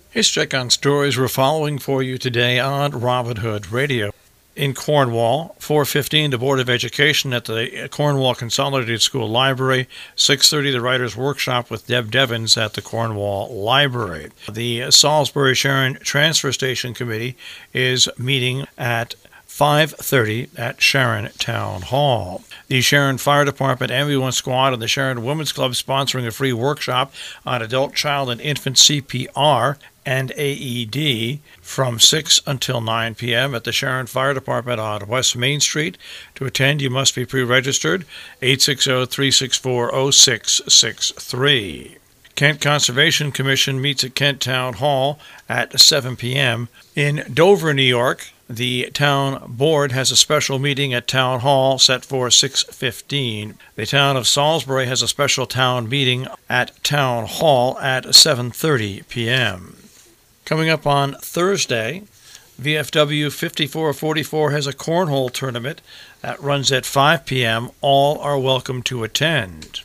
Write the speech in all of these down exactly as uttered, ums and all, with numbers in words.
Here's a check on stories we're following for you today on Robin Hood Radio. In Cornwall, four fifteen, the Board of Education at the Cornwall Consolidated School Library. six thirty, the Writers' Workshop with Deb Devins at the Cornwall Library. The Salisbury Sharon Transfer Station Committee is meeting at five thirty at Sharon Town Hall. The Sharon Fire Department Ambulance Squad and the Sharon Women's Club sponsoring a free workshop on adult, child, and infant C P R and A E D from six until nine p.m. at the Sharon Fire Department on West Main Street. To attend, you must be pre-registered. eight six zero, three six four, zero six six three. Kent Conservation Commission meets at Kent Town Hall at seven p.m. In Dover, New York, the town board has a special meeting at Town Hall set for six fifteen. The town of Salisbury has a special town meeting at Town Hall at seven thirty p.m. Coming up on Thursday, V F W fifty-four forty-four has a cornhole tournament that runs at five p.m. All are welcome to attend.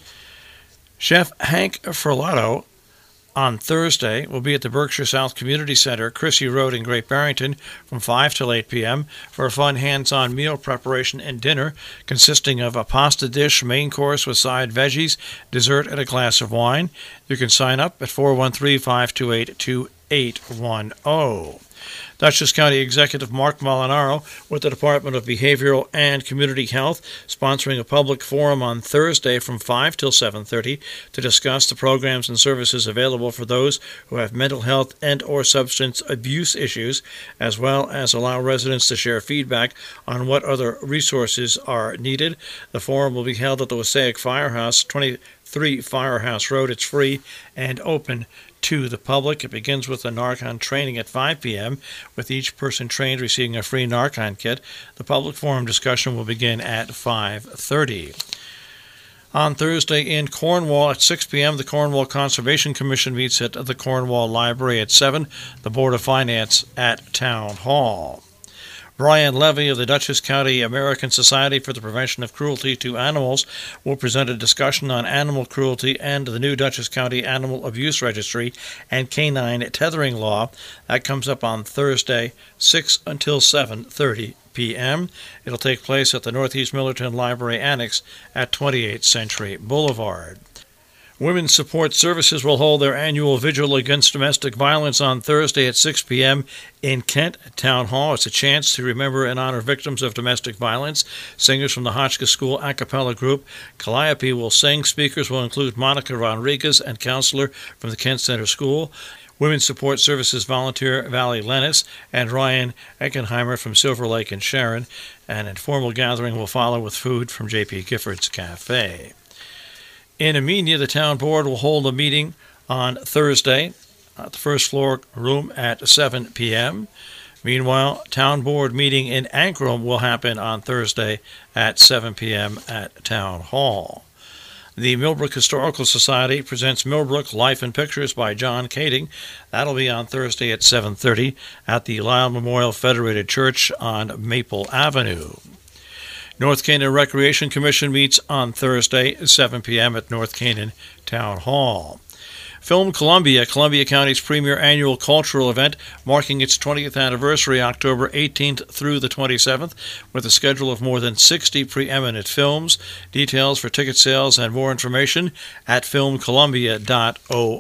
Chef Hank Ferlato on Thursday will be at the Berkshire South Community Center, Crissy Road in Great Barrington, from five till eight p.m. for a fun hands-on meal preparation and dinner consisting of a pasta dish, main course with side veggies, dessert, and a glass of wine. You can sign up at four one three, five two eight, two eight one zero. Dutchess County Executive Mark Molinaro with the Department of Behavioral and Community Health sponsoring a public forum on Thursday from five till seven thirty to discuss the programs and services available for those who have mental health and or substance abuse issues, as well as allow residents to share feedback on what other resources are needed. The forum will be held at the Wassaic Firehouse, twenty-three Firehouse Road. It's free and open to the public. It begins with a Narcan training at five p.m., with each person trained receiving a free Narcan kit. The public forum discussion will begin at five thirty. On Thursday in Cornwall at six p.m., the Cornwall Conservation Commission meets at the Cornwall Library at seven, the Board of Finance at Town Hall. Brian Levy of the Dutchess County American Society for the Prevention of Cruelty to Animals will present a discussion on animal cruelty and the new Dutchess County Animal Abuse Registry and canine tethering law. That comes up on Thursday, six until seven thirty p.m. It'll take place at the Northeast Millerton Library Annex at twenty-eighth Century Boulevard. Women's Support Services will hold their annual vigil against domestic violence on Thursday at six p.m. in Kent Town Hall. It's a chance to remember and honor victims of domestic violence. Singers from the Hotchkiss School a cappella group Calliope will sing. Speakers will include Monica Rodriguez and counselor from the Kent Center School. Women's Support Services volunteer Valley Lennis and Ryan Eckenheimer from Silver Lake and Sharon. An informal gathering will follow with food from J P Gifford's Cafe. In Amenia, the town board will hold a meeting on Thursday at the first floor room at seven p.m. Meanwhile, town board meeting in Ankrum will happen on Thursday at seven p.m. at Town Hall. The Millbrook Historical Society presents Millbrook Life and Pictures by John Kading. That'll be on Thursday at seven thirty at the Lyle Memorial Federated Church on Maple Avenue. North Canaan Recreation Commission meets on Thursday at seven p.m. at North Canaan Town Hall. Film Columbia, Columbia County's premier annual cultural event, marking its twentieth anniversary October eighteenth through the twenty-seventh, with a schedule of more than sixty preeminent films. Details for ticket sales and more information at film columbia dot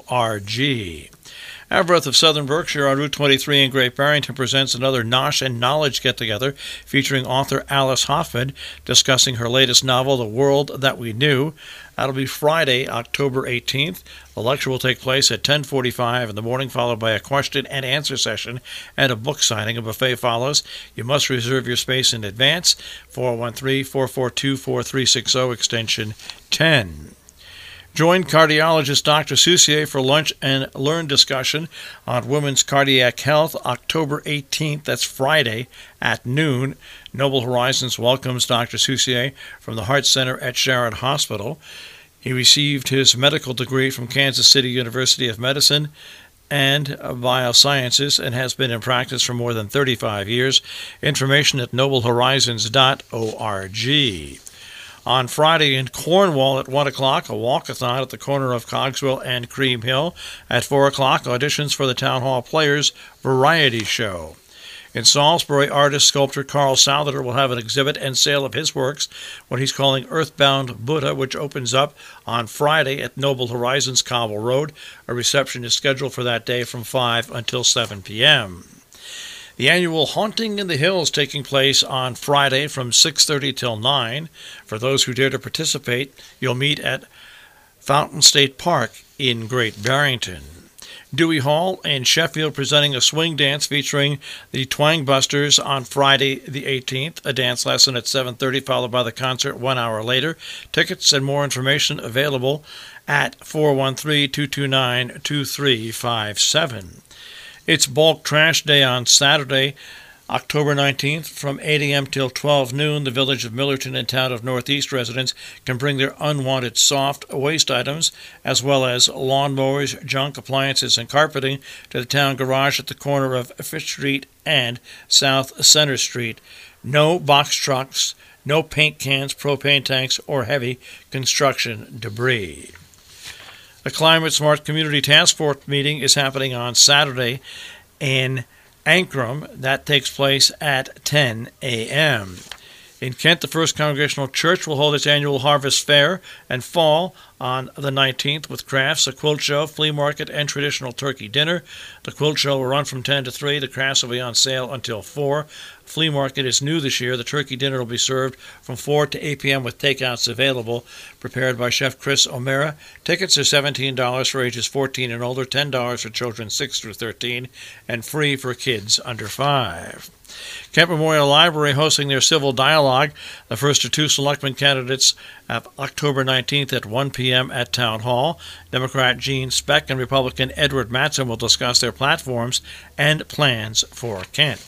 org. Our Breath of Southern Berkshire on Route twenty-three in Great Barrington presents another Nosh and Knowledge get-together featuring author Alice Hoffman discussing her latest novel, The World That We Knew. That'll be Friday, October eighteenth. The lecture will take place at ten forty-five in the morning, followed by a question and answer session and a book signing. A buffet follows. You must reserve your space in advance. four one three, four four two, four three six zero, extension ten. Join cardiologist Doctor Soucier for lunch and learn discussion on women's cardiac health October eighteenth. That's Friday at noon. Noble Horizons welcomes Doctor Soucier from the Heart Center at Sharon Hospital. He received his medical degree from Kansas City University of Medicine and Biosciences and has been in practice for more than thirty-five years. Information at noble horizons dot org. On Friday in Cornwall at one o'clock, a walkathon at the corner of Cogswell and Cream Hill. At four o'clock, auditions for the Town Hall Players Variety Show. In Salisbury, artist sculptor Carl Souther will have an exhibit and sale of his works, what he's calling Earthbound Buddha, which opens up on Friday at Noble Horizons Cobble Road. A reception is scheduled for that day from five until seven p.m. The annual Haunting in the Hills taking place on Friday from six thirty till nine. For those who dare to participate, you'll meet at Fountain State Park in Great Barrington. Dewey Hall in Sheffield presenting a swing dance featuring the Twang Busters on Friday the eighteenth. A dance lesson at seven thirty, followed by the concert one hour later. Tickets and more information available at four one three, two two nine, two three five seven. It's Bulk Trash Day on Saturday, October nineteenth, from eight a.m. till twelve noon. The Village of Millerton and Town of Northeast residents can bring their unwanted soft waste items, as well as lawnmowers, junk appliances, and carpeting, to the town garage at the corner of Fitch Street and South Center Street. No box trucks, no paint cans, propane tanks, or heavy construction debris. The Climate Smart Community Task Force meeting is happening on Saturday in Ankrum. That takes place at ten a.m. In Kent, the First Congregational Church will hold its annual Harvest Fair and Fall on the nineteenth with crafts, a quilt show, flea market, and traditional turkey dinner. The quilt show will run from ten to three. The crafts will be on sale until four. Flea market is new this year. The turkey dinner will be served from four to eight p.m. with takeouts available, prepared by Chef Chris O'Meara. Tickets are seventeen dollars for ages fourteen and older, ten dollars for children six through thirteen, and free for kids under five. Kent Memorial Library hosting their civil dialogue. The first of two selectman candidates of October nineteenth at one p.m. at Town Hall. Democrat Gene Speck and Republican Edward Matson will discuss their platforms and plans for Kent.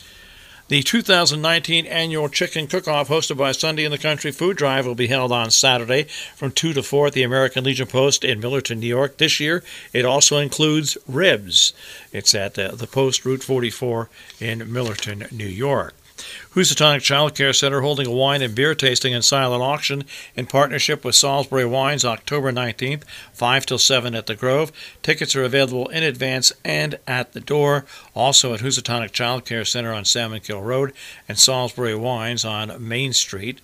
The two thousand nineteen annual Chicken Cook-Off, hosted by Sunday in the Country Food Drive, will be held on Saturday from two to four at the American Legion Post in Millerton, New York. This year, it also includes ribs. It's at uh, the Post, Route forty-four in Millerton, New York. Housatonic Child Care Center holding a wine and beer tasting and silent auction in partnership with Salisbury Wines October nineteenth, five till seven at the Grove. Tickets are available in advance and at the door. Also at Housatonic Child Care Center on Salmon Kill Road and Salisbury Wines on Main Street.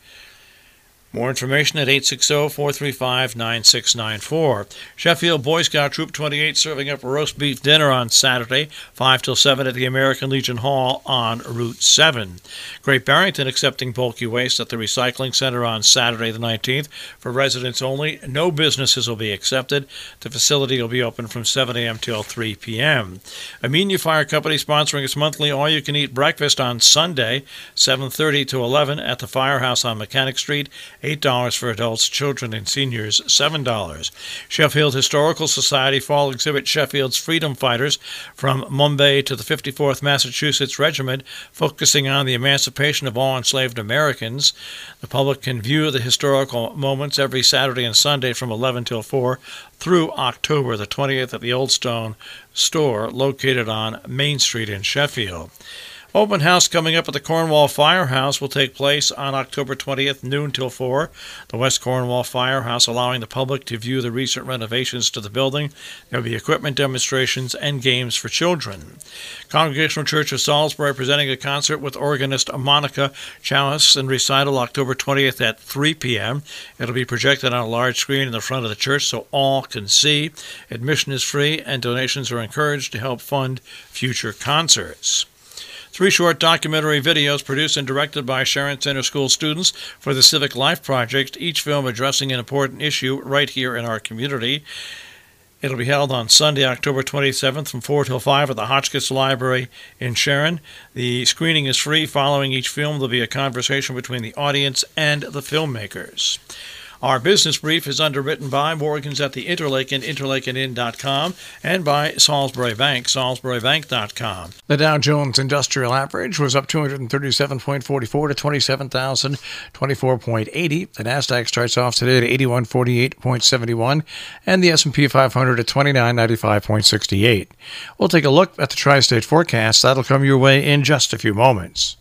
More information at eight six zero, four three five, nine six nine four. Sheffield Boy Scout Troop twenty-eight serving up a roast beef dinner on Saturday, five till seven at the American Legion Hall on Route seven. Great Barrington accepting bulky waste at the Recycling Center on Saturday the nineteenth. For residents only, no businesses will be accepted. The facility will be open from seven a.m. till three p.m. Amenia Fire Company sponsoring its monthly all-you-can-eat breakfast on Sunday, seven thirty to eleven at the Firehouse on Mechanic Street. eight dollars for adults, children, and seniors, seven dollars. Sheffield Historical Society Fall Exhibit Sheffield's Freedom Fighters from Mumbai to the fifty-fourth Massachusetts Regiment, focusing on the emancipation of all enslaved Americans. The public can view the historical moments every Saturday and Sunday from eleven till four through October the twentieth at the Old Stone Store located on Main Street in Sheffield. Open house coming up at the Cornwall Firehouse will take place on October twentieth, noon till four. The West Cornwall Firehouse allowing the public to view the recent renovations to the building. There will be equipment demonstrations and games for children. Congregational Church of Salisbury presenting a concert with organist Monica Chalice and recital October twentieth at three p.m. It'll be projected on a large screen in the front of the church so all can see. Admission is free and donations are encouraged to help fund future concerts. Three short documentary videos produced and directed by Sharon Center School students for the Civic Life Project, each film addressing an important issue right here in our community. It'll be held on Sunday, October twenty-seventh from four till five at the Hotchkiss Library in Sharon. The screening is free. Following each film, there'll be a conversation between the audience and the filmmakers. Our business brief is underwritten by Morgan's at the Interlaken, interlaken inn dot com, and by Salisbury Bank, salisbury bank dot com. The Dow Jones Industrial Average was up two hundred thirty-seven point four four to twenty-seven thousand twenty-four point eight zero. The Nasdaq starts off today at eighty-one forty-eight point seven one, and the S and P five hundred at twenty-nine ninety-five point six eight. We'll take a look at the tri-state forecast. That'll come your way in just a few moments.